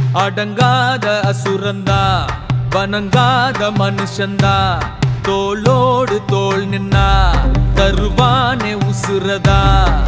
அடங்காத அசுரந்தா வணங்காத மனுஷந்தா தோளோடு தோள் நின்னா தருவானே உசுரதா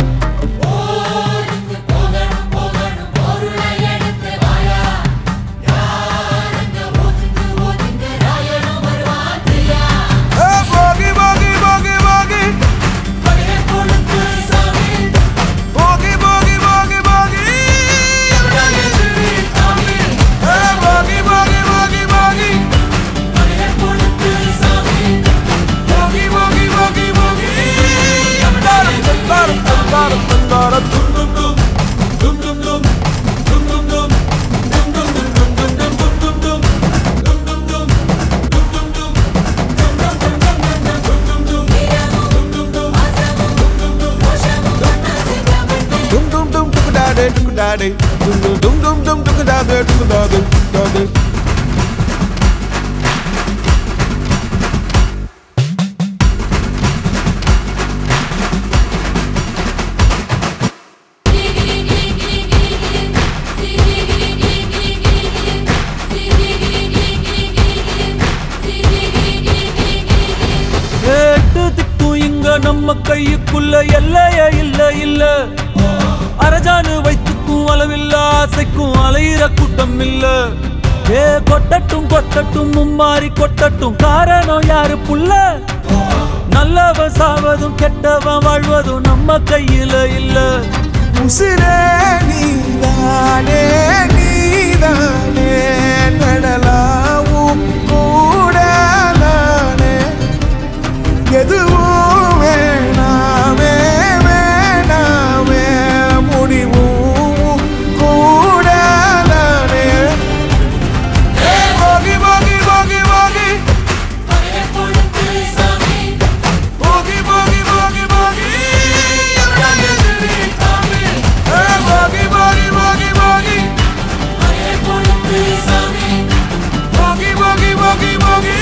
நம்ம கையுக்குள்ள எல்லைய இல்ல இல்ல அரஜானு வைத்துக்கும் அளவில்ல ஆசைக்கும் அலையிற கூட்டம் இல்ல ஏ கொட்டட்டும் கொட்டட்டும் மும்மாறி கொட்டட்டும் காரணம் யாரு புள்ள நல்லவன் சாவதும் கெட்டவன் வாழ்வதும் நம்ம கையில இல்ல உசிரே நீதானே நீதானே நடலாவும் கூட நானே எதுவும் வேணாமே வேணாமே முடிவும் கூட நானே போகி போகி போகி போகி போகி போகி போகி போகி போகி போகி போகி போகி போகி போகி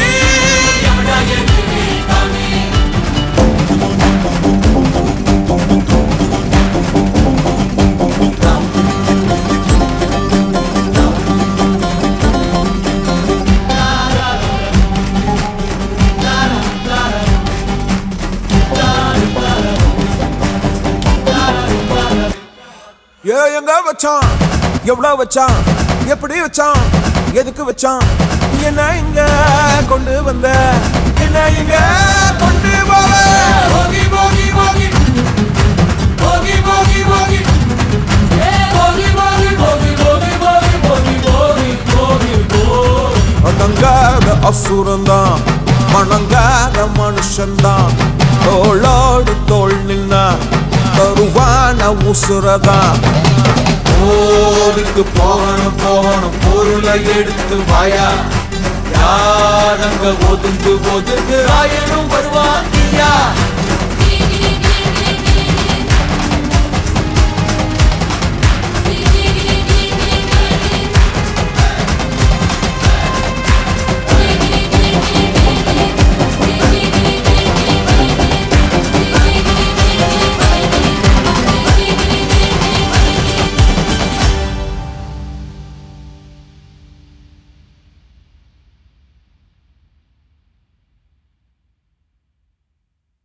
எங்க வச்சான் எவ்வளவு வச்சான் எப்படி வச்சான் எதுக்கு வச்சான் என்ன இங்க கொண்டு வந்த என்ன இங்க கொண்டு போவ போகி போகி போகி போகி போகி போகி போகி போகி போகி போகி போகி போகி போகி போகி அடங்காத அசுரந்தான் வணங்காத மனுஷன்தான் தோளோடு தோள் நின்னா தருவான உசுரதான் ஓடுக்கு போகணும் போகணும் பொருளை எடுத்து வாயா யாரங்க ஒதுங்கு ஒதுங்கு ஆயனும் வருவாங்கியா